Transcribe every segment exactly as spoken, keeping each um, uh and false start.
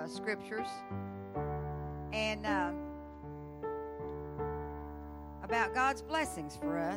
uh, scriptures. And uh, about God's blessings for us.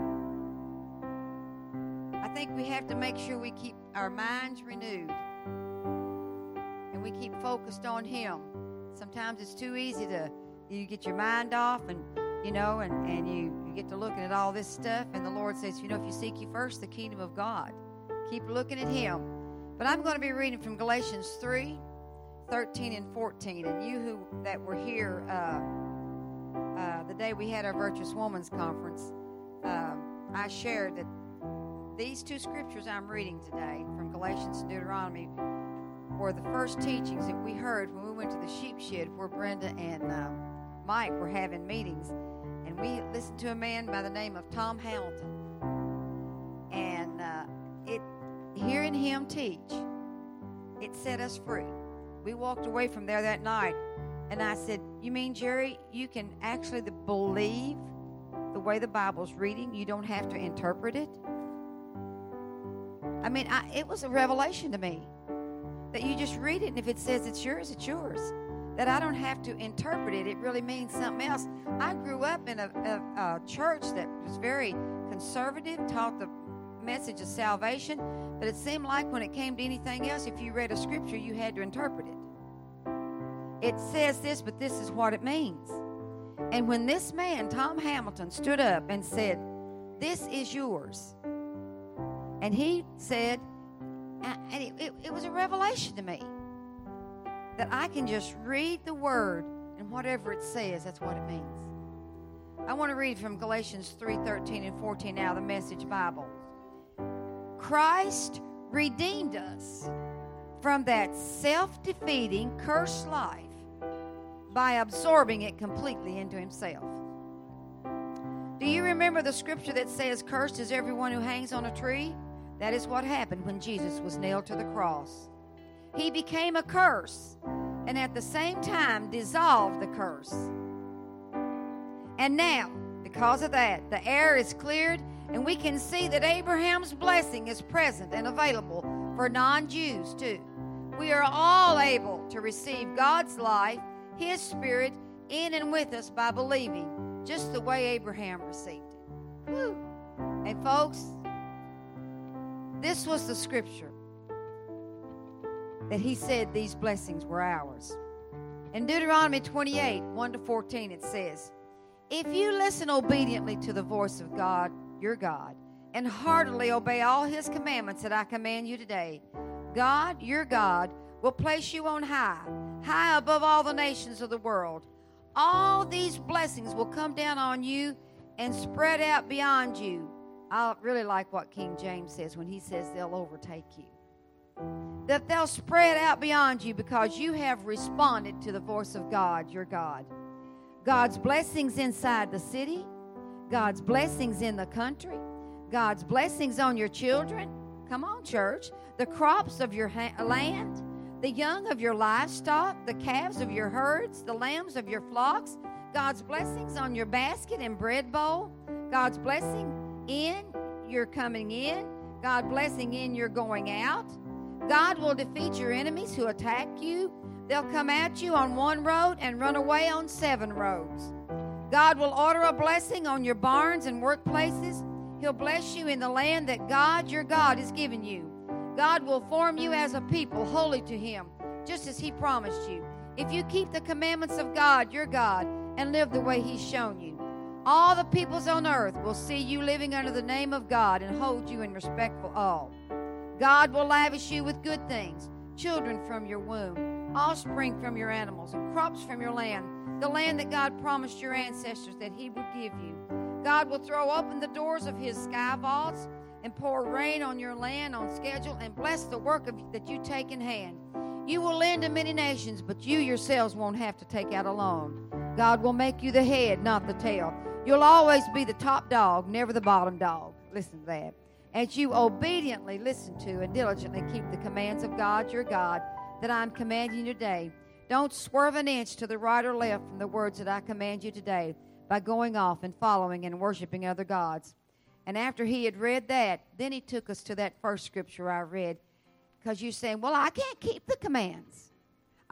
I think we have to make sure we keep our minds renewed and we keep focused on Him. Sometimes it's too easy to, you get your mind off and, you know, and, and you, you get to looking at all this stuff, and the Lord says, you know, if you seek ye first the kingdom of God, keep looking at Him. But I'm going to be reading from Galatians three, thirteen and fourteen, and you who that were here uh, uh, the day we had our Virtuous Women's Conference, uh, I shared that these two scriptures I'm reading today from Galatians and Deuteronomy were the first teachings that we heard when we went to the sheep shed where Brenda and uh, Mike were having meetings. And we listened to a man by the name of Tom Hamilton. And uh, it, hearing him teach, it set us free. We walked away from there that night, and I said, you mean, Jerry, you can actually believe the way the Bible's reading? You don't have to interpret it? I mean, I, it was a revelation to me that you just read it, and if it says it's yours, it's yours. That I don't have to interpret it. It really means something else. I grew up in a, a, a church that was very conservative, taught the message of salvation, but it seemed like when it came to anything else, if you read a scripture, you had to interpret it. It says this, but this is what it means. And when this man, Tom Hamilton, stood up and said, this is yours, and he said, and it, it, it was a revelation to me that I can just read the word, and whatever it says, that's what it means. I want to read from Galatians three, thirteen and fourteen now, the Message Bible. Christ redeemed us from that self-defeating, cursed life by absorbing it completely into Himself. Do you remember the scripture that says, cursed is everyone who hangs on a tree? That is what happened when Jesus was nailed to the cross. He became a curse, and at the same time dissolved the curse. And now, because of that, the air is cleared, and we can see that Abraham's blessing is present and available for non-Jews too. We are all able to receive God's life, His Spirit, in and with us by believing, just the way Abraham received it. Woo. And folks, this was the scripture that he said these blessings were ours. In Deuteronomy twenty-eight, one to fourteen, it says, if you listen obediently to the voice of God, your God, and heartily obey all His commandments that I command you today, God, your God, will place you on high, high above all the nations of the world. All these blessings will come down on you and spread out beyond you. I really like what King James says when he says they'll overtake you. That they'll spread out beyond you because you have responded to the voice of God, your God. God's blessings inside the city, God's blessings in the country, God's blessings on your children. Come on, church. The crops of your ha- land, the young of your livestock, the calves of your herds, the lambs of your flocks, God's blessings on your basket and bread bowl, God's blessing in your coming in, God blessing in your going out. God will defeat your enemies who attack you. They'll come at you on one road and run away on seven roads. God will order a blessing on your barns and workplaces. He'll bless you in the land that God, your God, has given you. God will form you as a people holy to Him, just as He promised you. If you keep the commandments of God, your God, and live the way He's shown you, all the peoples on earth will see you living under the name of God and hold you in respectful awe. God will lavish you with good things, children from your womb, offspring from your animals, and crops from your land, the land that God promised your ancestors that He would give you. God will throw open the doors of His sky vaults and pour rain on your land on schedule and bless the work of, that you take in hand. You will lend to many nations, but you yourselves won't have to take out a loan. God will make you the head, not the tail. You'll always be the top dog, never the bottom dog. Listen to that. As you obediently listen to and diligently keep the commands of God, your God, that I'm commanding you today, don't swerve an inch to the right or left from the words that I command you today by going off and following and worshiping other gods. And after he had read that, then he took us to that first scripture I read, because you're saying, well, I can't keep the commands.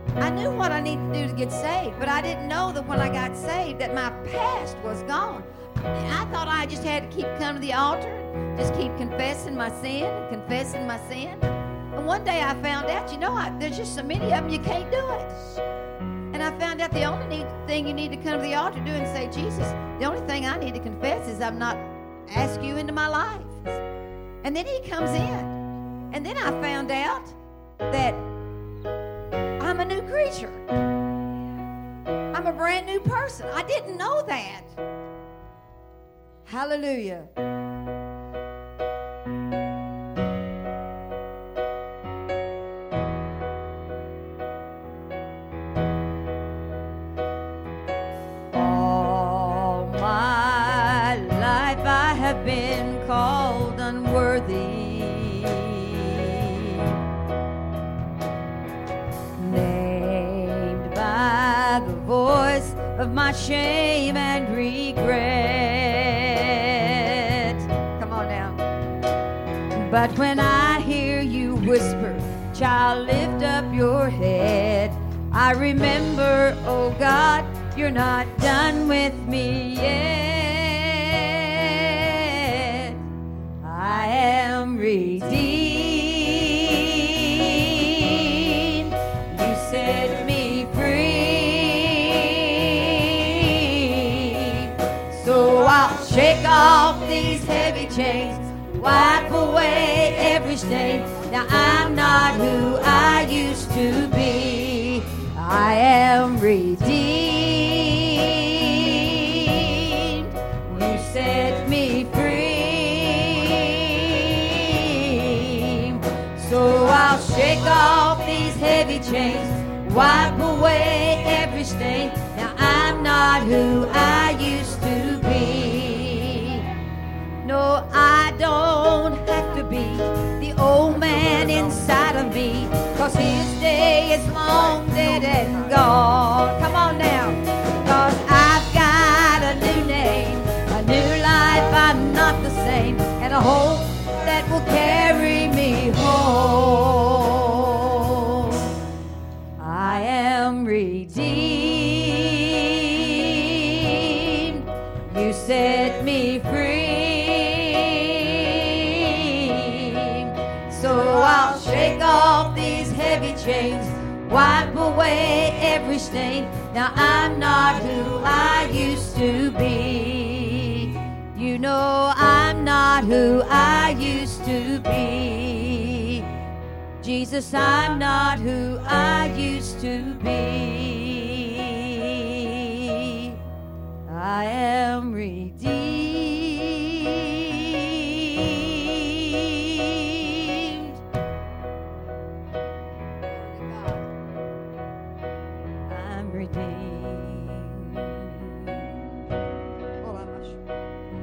I knew what I needed to do to get saved, but I didn't know that when I got saved that my past was gone. I thought I just had to keep coming to the altar, just keep confessing my sin and confessing my sin. And one day I found out, you know, I, there's just so many of them, you can't do it. And I found out the only need, thing you need to come to the altar do and say, Jesus, the only thing I need to confess is I've not asked you into my life. And then he comes in. And then I found out that I'm a new creature. I'm a brand new person. I didn't know that. Hallelujah. All my life I have been called unworthy. The voice of my shame and regret. Come on now. But when I hear you whisper, child, lift up your head, I remember, oh God, you're not done with me yet. I am redeemed. You set me free. I'll shake off these heavy chains, wipe away every stain. Now I'm not who I used to be. I am redeemed. You set me free. So I'll shake off these heavy chains, wipe away every stain. Now I'm not who I used to be. No, I don't have to be the old man inside of me, 'cause his day is long dead and gone. Come on now. 'Cause I've got a new name, a new life, I'm not the same, and a hope that will carry me home. I am redeemed. You set me free. So I'll shake off these heavy chains, wipe away every stain. Now I'm not who I used to be. You know I'm not who I used to be. Jesus, I'm not who I used to be. I am redeemed. I'm redeemed. Oh, I'm not sure.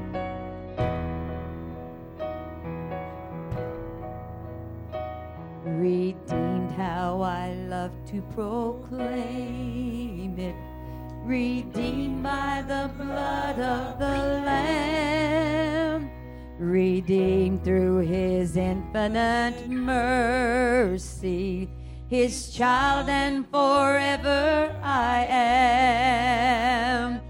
Redeemed, how I love to proclaim it. Redeemed by the blood of the Lamb, redeemed through his infinite mercy, his child and forever I am.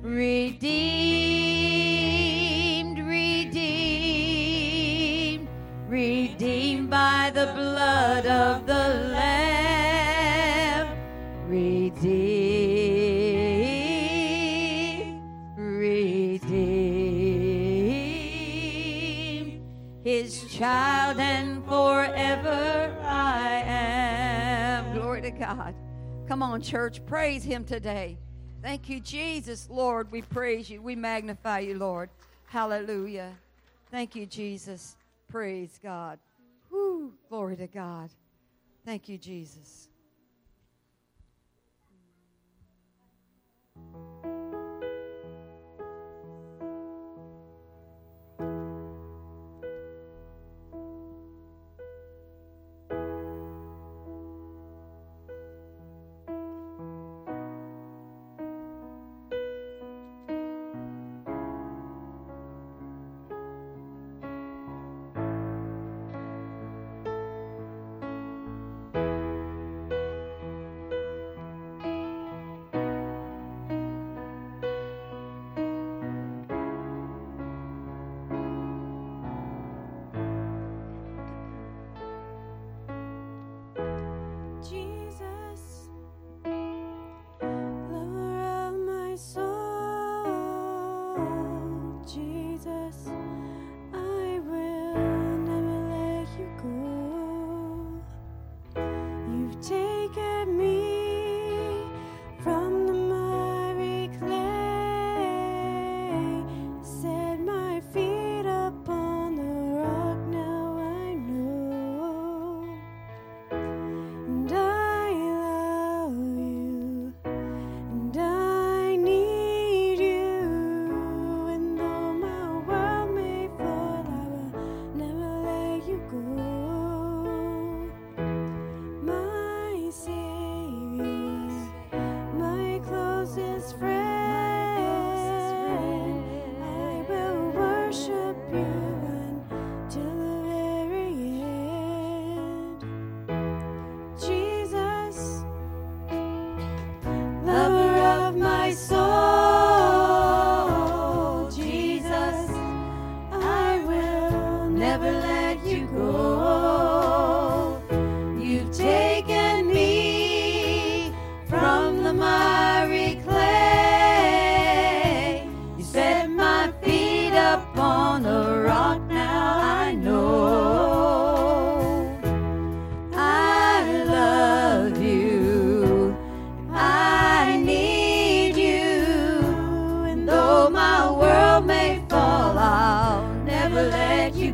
Redeemed, redeemed, redeemed by the blood of the Lamb, redeemed. His child and forever I am. Glory to God. Come on, church, praise him today. Thank you, Jesus. Lord, we praise you. We magnify you, Lord. Hallelujah. Thank you, Jesus. Praise God. Woo. Glory to God. Thank you, Jesus.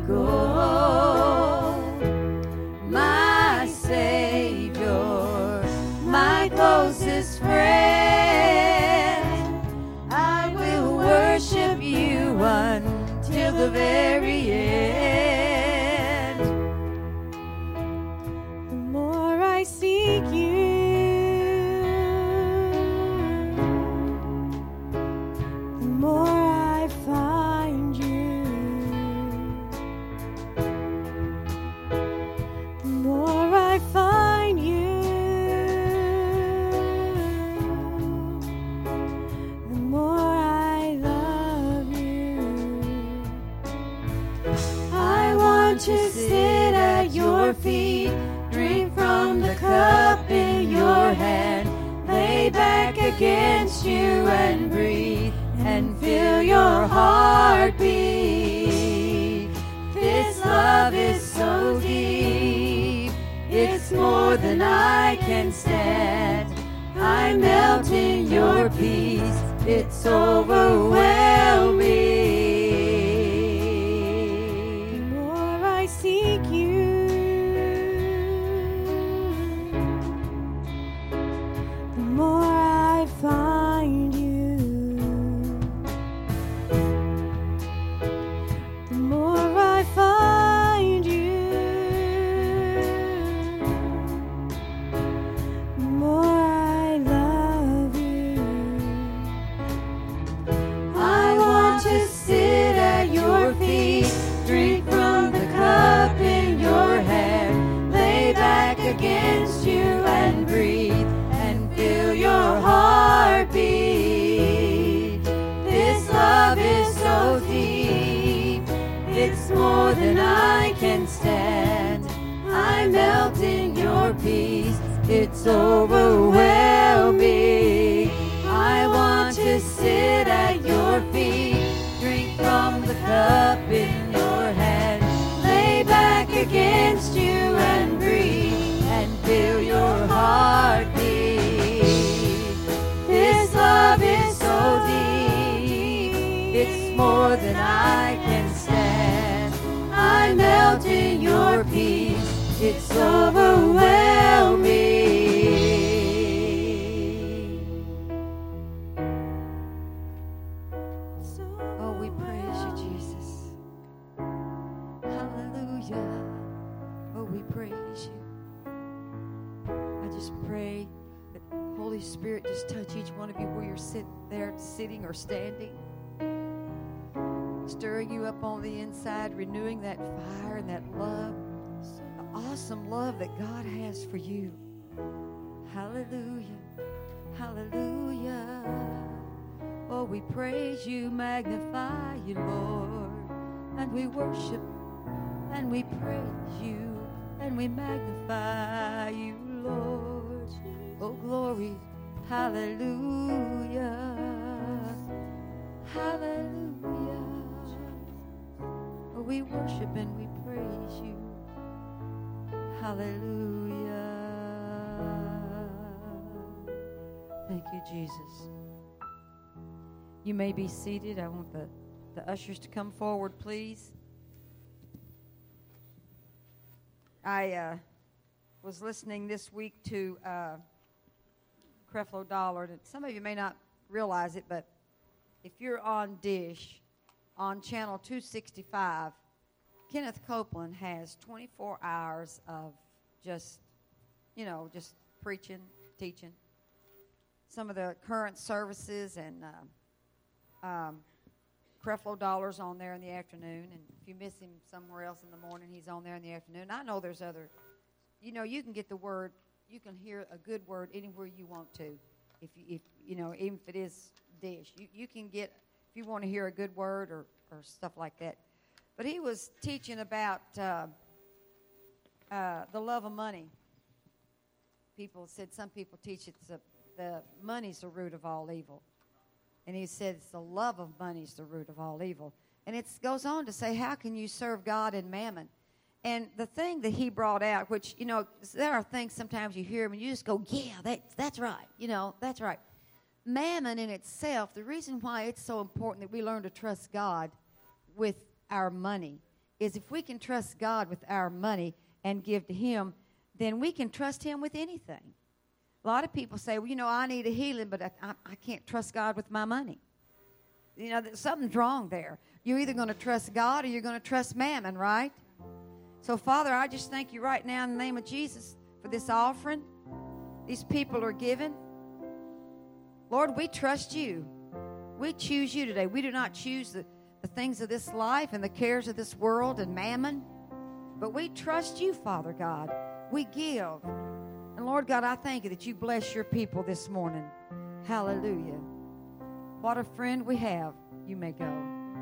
goal. My Savior, my closest friend, I will worship you until the very end. The more I seek you, the more I find you. The more I find you, the more I love you. I want to sit at your feet, drink from the cup in your hand, lay back against you and breathe and feel your heartbeat. This love is so deep, it's more than I can stand. I melt in your peace, it's overwhelming. The more I seek you, the more I find you. The more I find you, the more I love you. I want to sit at your feet, drink from the cup in your hand, lay back against you and breathe and feel your heartbeat. This love is so deep, it's more than I can stand. I melt in your peace, it's overwhelming. I want to sit at your feet, drink from the cup in your hand, lay back against you and breathe and feel your heartbeat. This love is so deep, it's more than I can stand. I melt in your peace, it's overwhelming. Oh, we praise you, Jesus. Hallelujah. Oh, we praise you. I just pray that Holy Spirit just touch each one of you where you're sit there, sitting or standing, stirring you up on the inside, renewing that fire and that love, the awesome love that God has for you. Hallelujah. Hallelujah. Oh, we praise you, magnify you, Lord, and we worship and we praise you and we magnify you, Lord. Oh, glory. Hallelujah. Hallelujah. Oh, we worship and we praise you. Hallelujah. Thank you, Jesus. You may be seated. I want the, the ushers to come forward, please. I uh, was listening this week to uh, Creflo Dollar. And some of you may not realize it, but if you're on Dish, on channel two sixty-five, Kenneth Copeland has twenty-four hours of just, you know, just preaching, teaching. Some of the current services, and uh, um, Creflo Dollar's on there in the afternoon, and if you miss him somewhere else in the morning, he's on there in the afternoon. I know there's other, you know, you can get the word, you can hear a good word anywhere you want to, if you, if you know, even if it is Dish. You, you can get, if you want to hear a good word or, or stuff like that. But he was teaching about uh, uh, the love of money. People said, some people teach it's a, the money's the root of all evil. And he said it's the love of money's the root of all evil. And it goes on to say, how can you serve God and mammon? And the thing that he brought out, which, you know, there are things sometimes you hear them and you just go, yeah, that, that's right. You know, that's right. Mammon in itself, the reason why it's so important that we learn to trust God with our money is if we can trust God with our money and give to Him, then we can trust Him with anything. A lot of people say, well, you know, I need a healing, but I, I, I can't trust God with my money. You know, something's wrong there. You're either going to trust God or you're going to trust mammon, right? So, Father, I just thank you right now in the name of Jesus for this offering. These people are giving. Lord, we trust you. We choose you today. We do not choose the, the things of this life and the cares of this world and mammon, but we trust you, Father God. We give. And Lord God, I thank you that you bless your people this morning. Hallelujah. What a friend we have. You may go.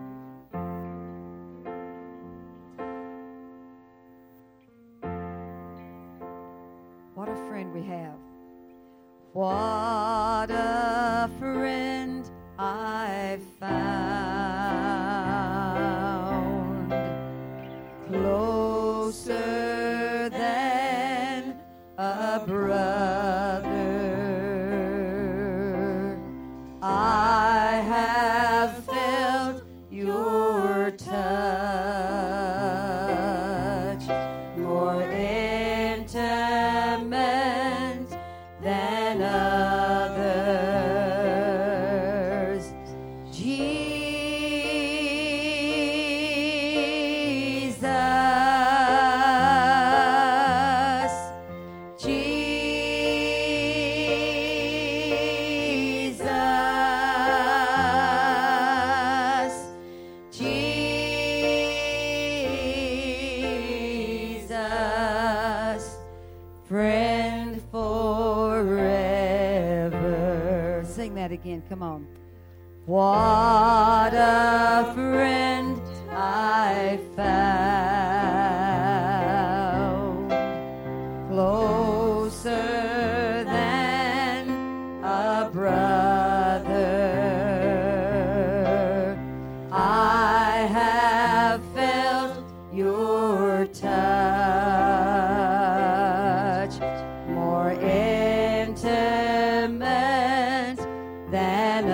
What a friend we have. What a friend I found, closer than a brother. I have felt your touch, more intimate than others. Jesus, Jesus, Jesus, friend forever. Sing that again, come on. What a friend I found, closer than a brother. I have felt your touch, more intimate than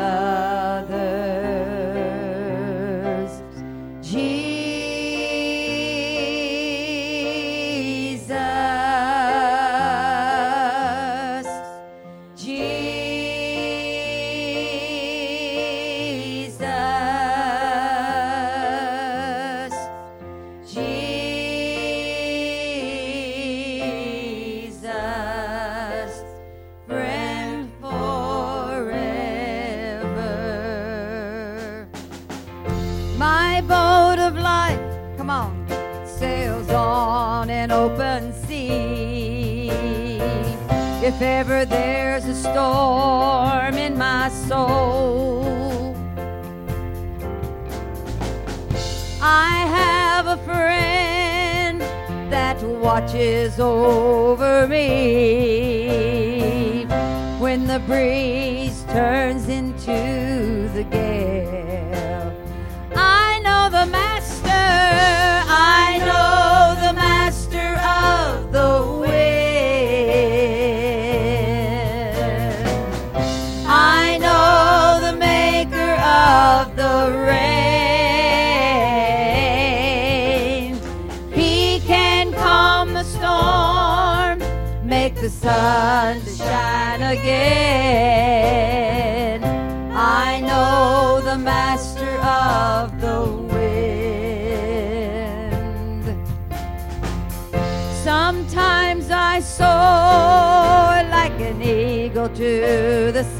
others. Jesus, Jesus, Jesus, friend forever. My boat of life, come on, sails on an open sea. If ever there's a storm in my soul, I have a friend that watches over me when the breeze turns into the gale. I know the master, I know the master of the wind. I know the maker of the rain. He can calm the storm, make the sun to shine again. I know the master of the wind. Sometimes I soar like an eagle to the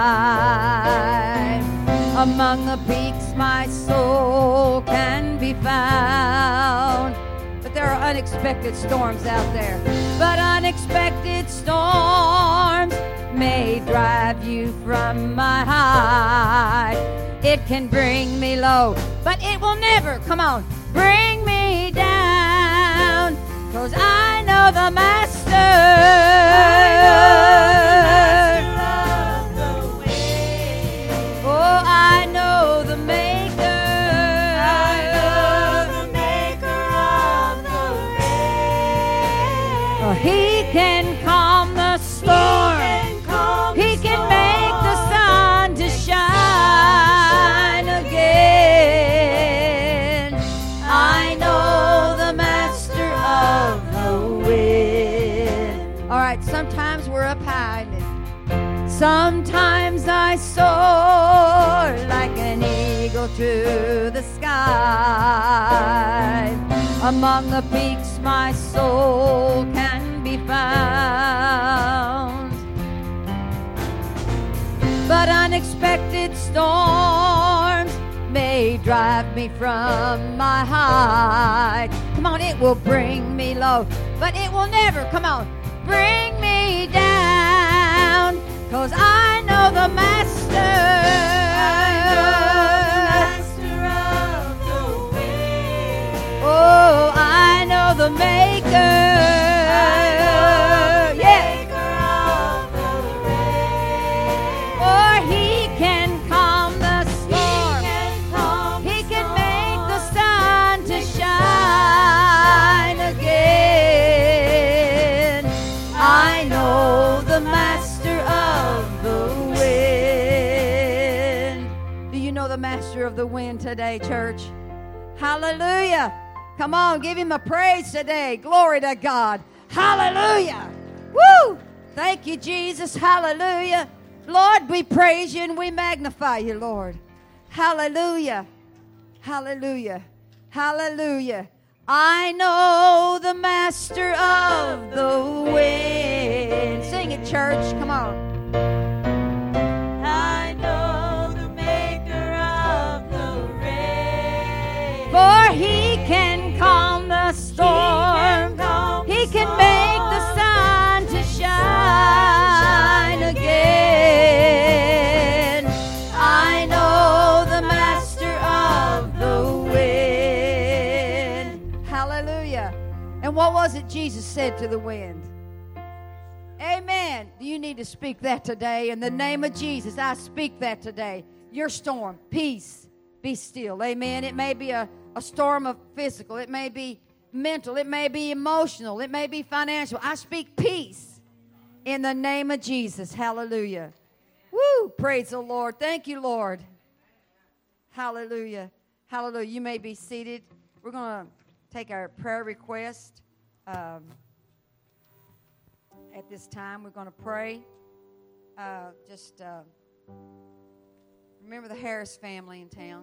sky. Among the peaks my soul can be found. But there are unexpected storms out there. But unexpected storms may drive you from my high. It can bring me low, but it will never, come on, bring me down. 'Cause I know the master. I know the master of the wind. Oh, I know the maker. I know the maker of the rain. Oh, he can calm the storm. He can, calm he the can storm. Make the sun to shine again. I know to the sky. Among the peaks my soul can be found. But unexpected storms may drive me from my height. Come on, it will bring me low, but it will never, come on, bring me down. 'Cause I know the Master. Oh, I know the Maker. I know the yeah. Maker of the rain. For He can calm the storm. He can calm He the can storm. make the sun to shine again. I know the Master of the wind. Do you know the Master of the wind today, church? Hallelujah. Come on, give Him a praise today. Glory to God. Hallelujah. Woo! Thank you, Jesus. Hallelujah. Lord, we praise You and we magnify You, Lord. Hallelujah. Hallelujah. Hallelujah. I know the Master of the wind. Sing it, church. Come on. I know the Maker of the rain. For He can calm the storm. calm He the can storm. make the sun to shine again. I know the Master of the wind. Hallelujah. And what was it Jesus said to the wind? Amen. You need to speak that today. In the name of Jesus, I speak that today. Your storm, peace, be still. Amen. It may be a, a storm of physical. It may be mental. It may be emotional. It may be financial. I speak peace in the name of Jesus. Hallelujah. Woo! Praise the Lord. Thank you, Lord. Hallelujah. Hallelujah. You may be seated. We're going to take our prayer request. Um, At this time, we're going to pray. Uh, just uh, remember the Harris family in town.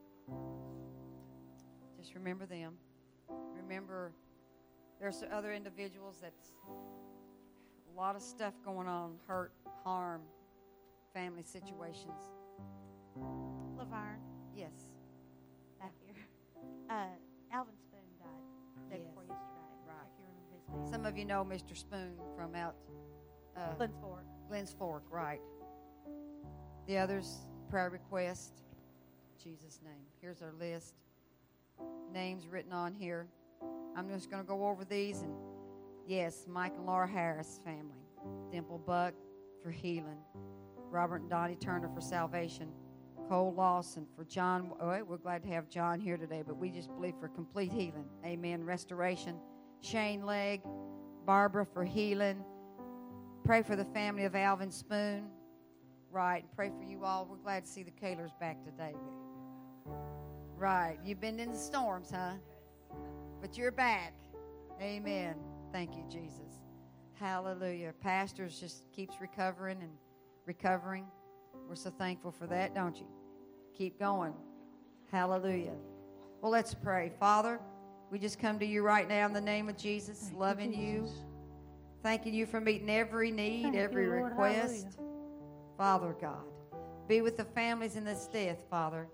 Just remember them. Remember, there's other individuals that's a lot of stuff going on, hurt, harm, family situations. Laverne, Yes. back here. Uh, Alvin Spoon died day Yes. before yesterday. Right. If you remember his name. Some of you know Mister Spoon from out uh, Glens Fork. Glens Fork, right. The others, prayer request, Jesus' name. Here's our list. Names written on here. I'm just going to go over these. And yes, Mike and Laura Harris family. Dimple Buck for healing. Robert and Donnie Turner for salvation. Cole Lawson for John. Oh, we're glad to have John here today, but we just believe for complete healing. Amen. Restoration. Shane Legg. Barbara for healing. Pray for the family of Alvin Spoon. Right. And pray for you all. We're glad to see the Kaylors back today. Right. You've been in the storms, huh? But you're back. Amen. Thank you, Jesus. Hallelujah. Pastors just keeps recovering and recovering. We're so thankful for that, don't you? Keep going. Hallelujah. Well, let's pray. Father, we just come to you right now in the name of Jesus, Thank you, loving you, Jesus. thanking you for meeting every need, Thank every you, Lord. request. Father God, be with the families in this death, Father.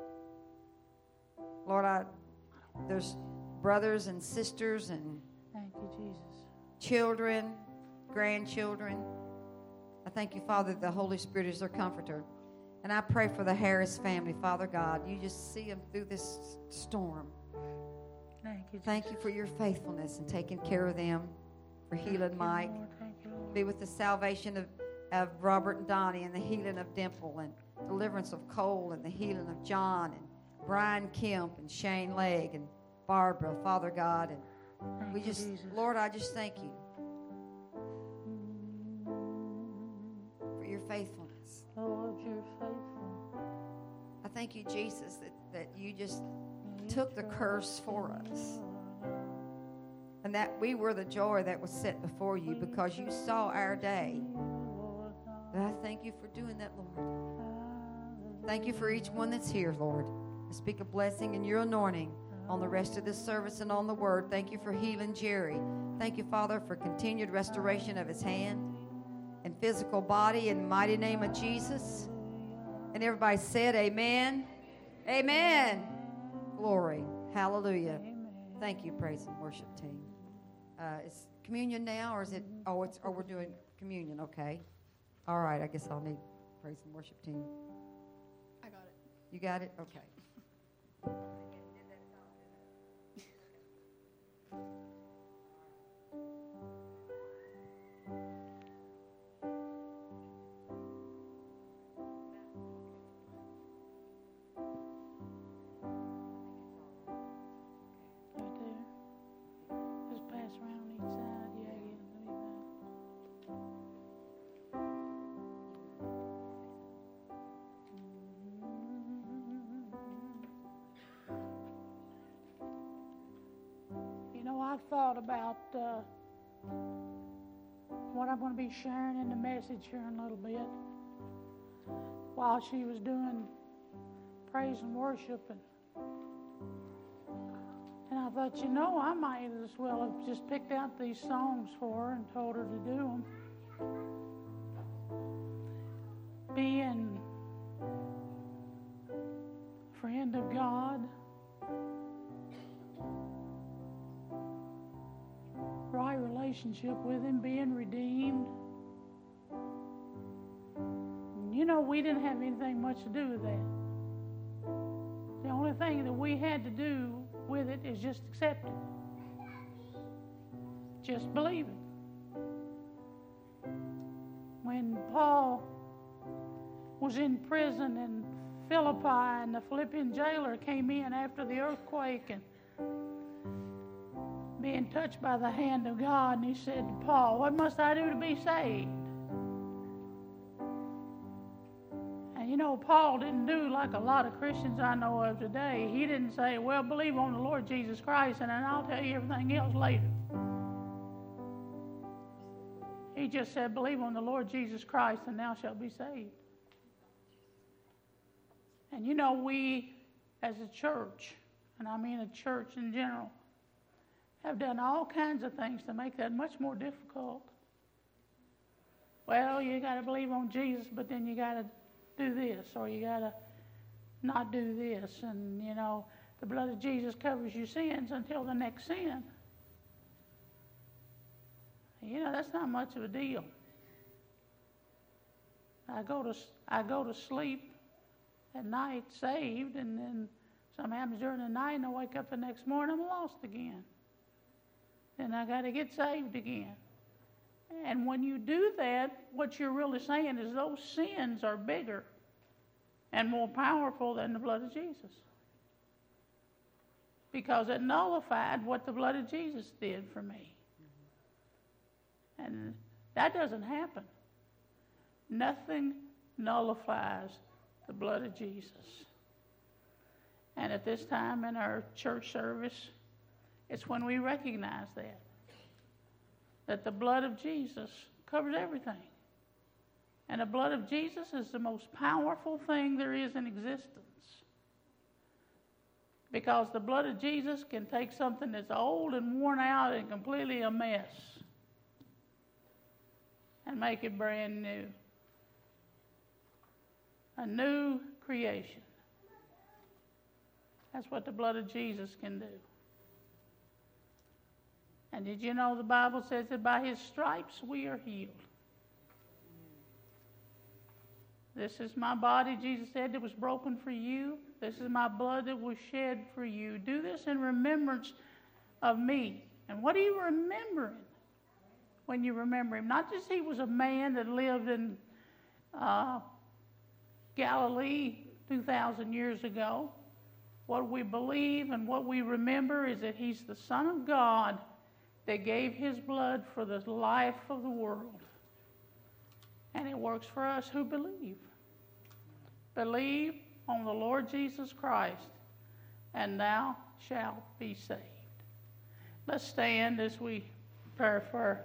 Lord, I, there's brothers and sisters and Thank you, Jesus. children, grandchildren. I thank you, Father, that the Holy Spirit is their comforter. And I pray for the Harris family, Father God. You just see them through this storm. Thank you, Jesus. Thank you for your faithfulness and taking care of them, for Thank healing you, Mike. Lord. Thank you, Lord. Be with the salvation of, of Robert and Donnie and the healing of Dimple and deliverance of Cole and the healing of John and Brian Kemp and Shane Legg and Barbara, Father God. And Thank we you, just, Jesus. Lord, I just thank you for your faithfulness. Lord, you're faithful. I thank you, Jesus, that, that you just You took the curse for us. And that we were the joy that was set before you because you saw our day. And I thank you for doing that, Lord. Thank you for each one that's here, Lord. speak a blessing and your anointing on the rest of this service and on the word. Thank you for healing Jerry. Thank you, Father, for continued restoration of his hand and physical body in the mighty name of Jesus. And everybody said amen. Amen. Glory. Hallelujah. Amen. Thank you, praise and worship team. Uh, is communion now, or is it? Oh, it's. Oh, we're doing communion. Okay. All right. I guess I'll need praise and worship team. I got it. You got it. Okay. Right there. Just pass around each side. Yeah, yeah. Leave that. You know, I've thought about uh, what I'm going to be sharing in the message here in a little bit. While she was doing praise and worship, and and I thought, you know, I might as well have just picked out these songs for her and told her to do them. Being a friend of God, right relationship with Him, being redeemed. You know, we didn't have anything much to do with that. The only thing that we had to do with it is just accept it. Just believe it. When Paul was in prison in Philippi and the Philippian jailer came in after the earthquake and being touched by the hand of God, and he said to Paul, "What must I do to be saved?" And you know, Paul didn't do like a lot of Christians I know of today. He didn't say, "Well, believe on the Lord Jesus Christ and then I'll tell you everything else later." He just said, "Believe on the Lord Jesus Christ and thou shalt be saved." And you know, we as a church, and I mean a church in general, have done all kinds of things to make that much more difficult. Well, you got to believe on Jesus, but then you got to do this, or you got to not do this. And, you know, the blood of Jesus covers your sins until the next sin. You know, that's not much of a deal. I go to, I go to sleep at night saved, and then something happens during the night, and I wake up the next morning, I'm lost again. Then I got to get saved again. And when you do that, what you're really saying is those sins are bigger and more powerful than the blood of Jesus. Because it nullified what the blood of Jesus did for me. And that doesn't happen. Nothing nullifies the blood of Jesus. And at this time in our church service, it's when we recognize that, that the blood of Jesus covers everything. And the blood of Jesus is the most powerful thing there is in existence. Because the blood of Jesus can take something that's old and worn out and completely a mess and make it brand new. A new creation. That's what the blood of Jesus can do. And did you know the Bible says that by His stripes we are healed? This is my body, Jesus said, that was broken for you. This is my blood that was shed for you. Do this in remembrance of me. And what are you remembering when you remember Him? Not just He was a man that lived in uh, Galilee two thousand years ago. What we believe and what we remember is that He's the Son of God that gave His blood for the life of the world. And it works for us who believe. Believe on the Lord Jesus Christ, and thou shalt be saved. Let's stand as we prepare for.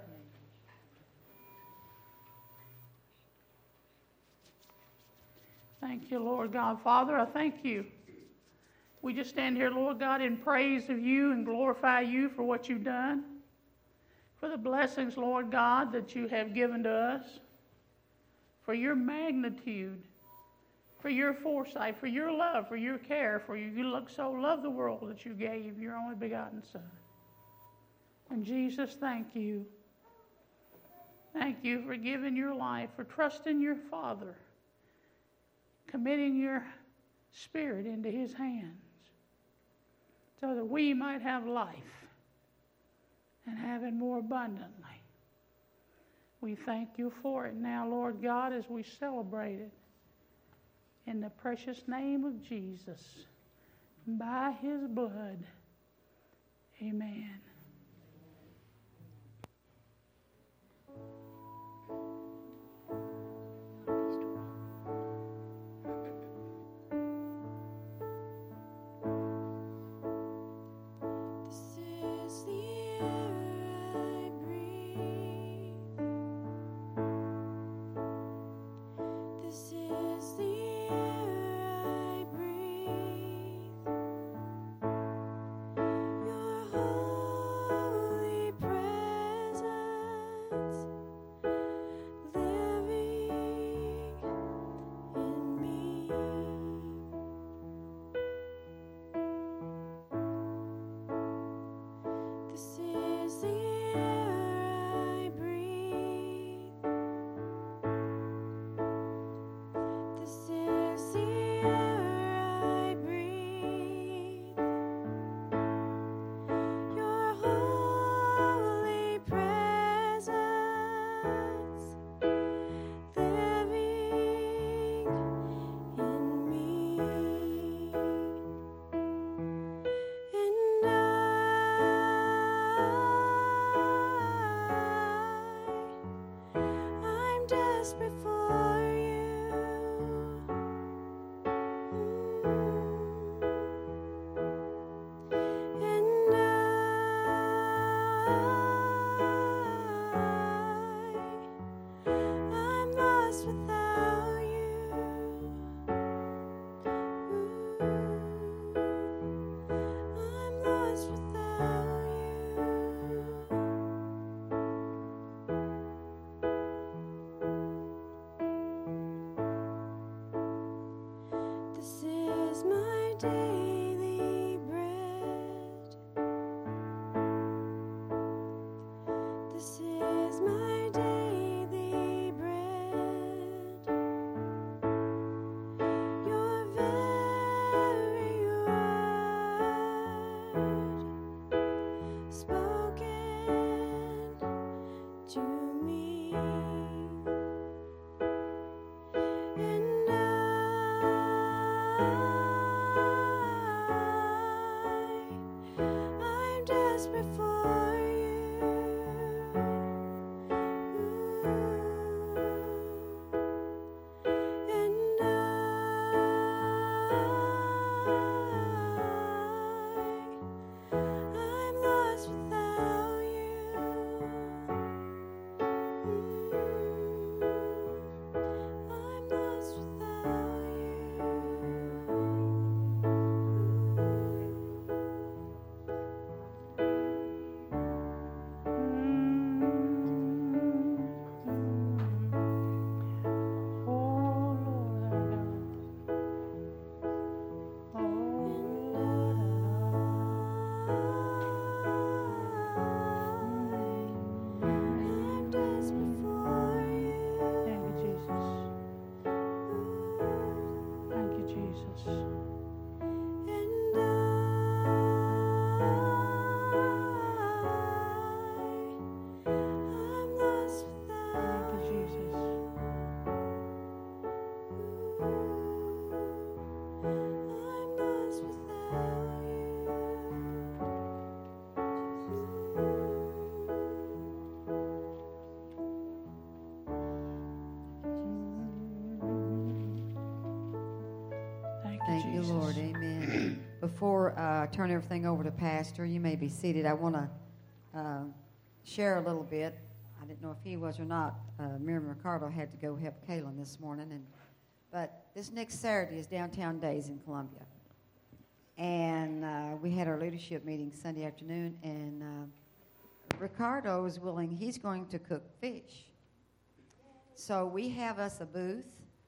Thank you, Lord God. Father, I thank you We just stand here, Lord God, in praise of you and glorify you for what you've done, for the blessings, Lord God, that you have given to us, for your magnitude, for your foresight, for your love, for your care, for you. You look so loved the world that you gave your only begotten Son. And Jesus, thank you. Thank you for giving your life, for trusting your Father, committing your spirit into his hands so that we might have life and have it more abundantly. We thank you for it now, Lord God, as we celebrate it. In the precious name of Jesus, by his blood, amen. Thank you, Lord. Amen. Before uh, I turn everything over to Pastor, you may be seated. I want to uh, share a little bit. I didn't know if he was or not. Uh, Miriam Ricardo had to go help Kaylin this morning. and But this next Saturday is Downtown Days in Columbia. And had our leadership meeting Sunday afternoon, and uh, Ricardo is willing, he's going to cook fish. So we have us a booth,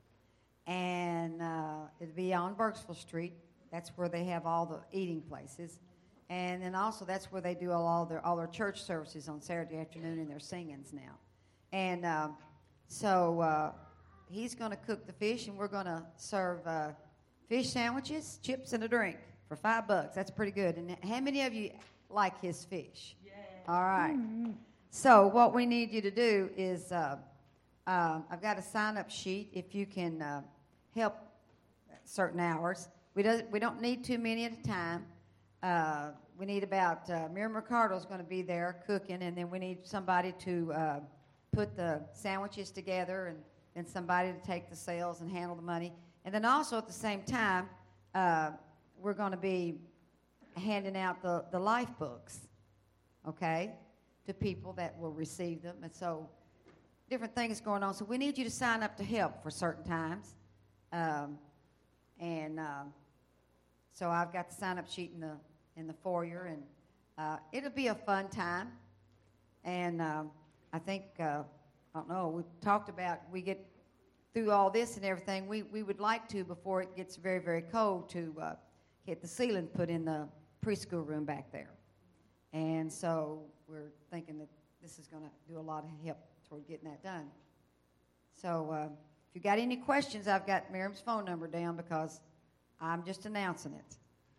and uh, it'll be on Burkesville Street. That's where they have all the eating places. And then also that's where they do all their all their church services on Saturday afternoon and their singings now. And um, so uh, he's going to cook the fish, and we're going to serve uh, fish sandwiches, chips, and a drink for five bucks. That's pretty good. And how many of you like his fish? Yeah. All right. Mm-hmm. So what we need you to do is uh, uh, I've got a sign-up sheet if you can uh, help certain hours. We don't, we don't need too many at a time. Uh, we need about, uh, Miriam Ricardo's going to be there cooking, and then we need somebody to uh, put the sandwiches together, and then somebody to take the sales and handle the money. And then also at the same time, uh, we're going to be handing out the, the life books, okay, to people that will receive them. And so different things going on. So we need you to sign up to help for certain times. Um, and... Uh, So I've got the sign-up sheet in the in the foyer, and uh, it'll be a fun time. And uh, I think, uh, I don't know, we've talked about we get through all this and everything. We, we would like to, before it gets very, very cold, to uh, get the ceiling put in the preschool room back there. And so we're thinking that this is going to do a lot of help toward getting that done. So uh, if you got any questions, I've got Miriam's phone number down because I'm just announcing it.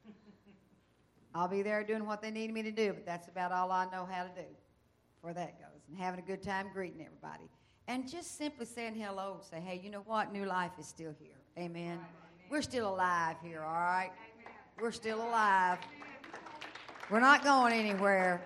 I'll be there doing what they need me to do, but that's about all I know how to do before that goes. And having a good time greeting everybody. And just simply saying hello and say, hey, you know what? New life is still here. Amen. Right, we're still alive here, all right? Amen. We're still alive. We're not going anywhere.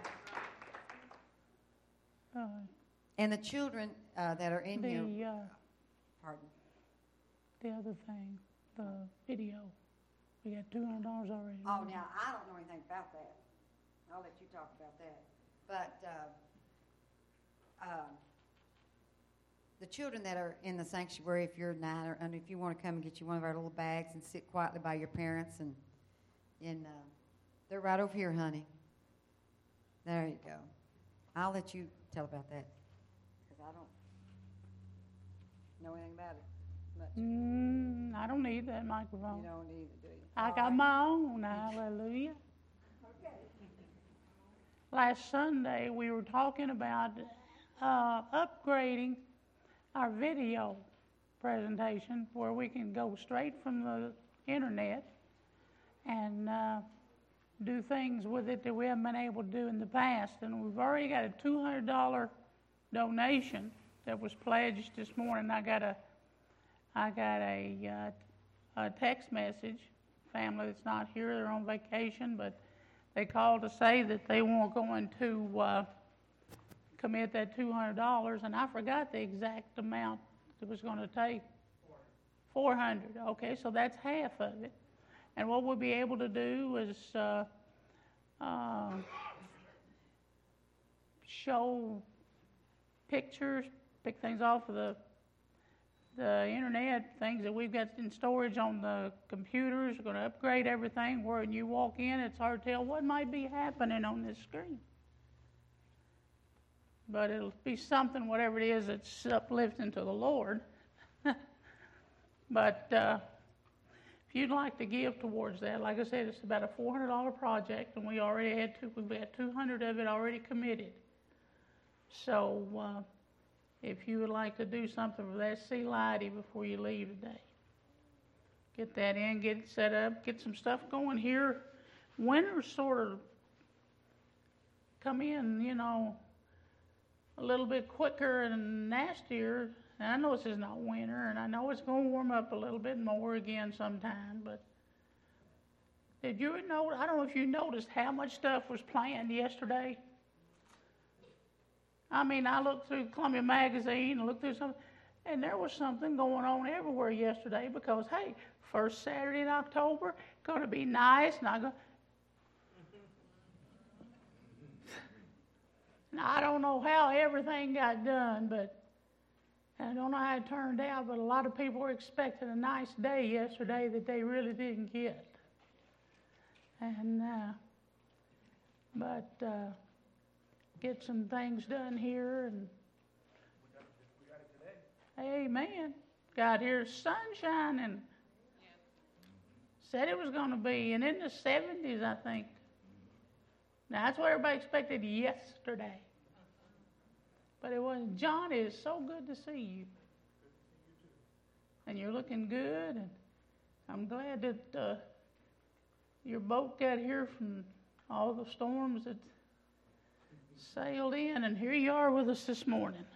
Uh, and the children uh, that are in the, here. Uh, pardon? The other thing, the video. We got two hundred dollars already. Oh, now, I don't know anything about that. I'll let you talk about that. But uh, uh, the children that are in the sanctuary, if you're nine or under, if you want to come and get you one of our little bags and sit quietly by your parents, and and uh, they're right over here, honey. There you go. I'll let you tell about that because I don't know anything about it. Much. Mm, I don't need that microphone. You don't need it, do you? I All got right. my own. Hallelujah. Okay. Last Sunday, we were talking about uh, upgrading our video presentation where we can go straight from the internet and uh, do things with it that we haven't been able to do in the past. And we've already got a two hundred dollars donation that was pledged this morning. I got a I got a, uh, a text message, family that's not here, they're on vacation, but they called to say that they weren't going to uh, commit that two hundred dollars, and I forgot the exact amount it was going to take. four hundred dollars. Okay, so that's half of it. And what we'll be able to do is uh, uh, show pictures, pick things off of the the internet, things that we've got in storage on the computers. We're going to upgrade everything where when you walk in, it's hard to tell what might be happening on this screen. But it'll be something, whatever it is, that's uplifting to the Lord. But uh, if you'd like to give towards that, like I said, it's about a four hundred dollars project, and we already had two, we've got two hundred of it already committed. So uh, if you would like to do something for that, see Lighty before you leave today. Get that in, get it set up, get some stuff going here. Winter sort of come in, you know, a little bit quicker and nastier. And I know this is not winter, and I know it's going to warm up a little bit more again sometime, but did you know, I don't know if you noticed how much stuff was planned yesterday. I mean, I looked through Columbia Magazine and looked through something, and there was something going on everywhere yesterday because, hey, first Saturday in October, going to be nice, and I go, now, I don't know how everything got done, but I don't know how it turned out, but a lot of people were expecting a nice day yesterday that they really didn't get. And uh, but uh, get some things done here. And We got it today. amen. Got here sunshine and said it was going to be, and in the seventies, I think. Now, that's what everybody expected yesterday. But it wasn't. John, it is so good to see you. And you're looking good, and I'm glad that uh, your boat got here from all the storms that sailed in, and here you are with us this morning.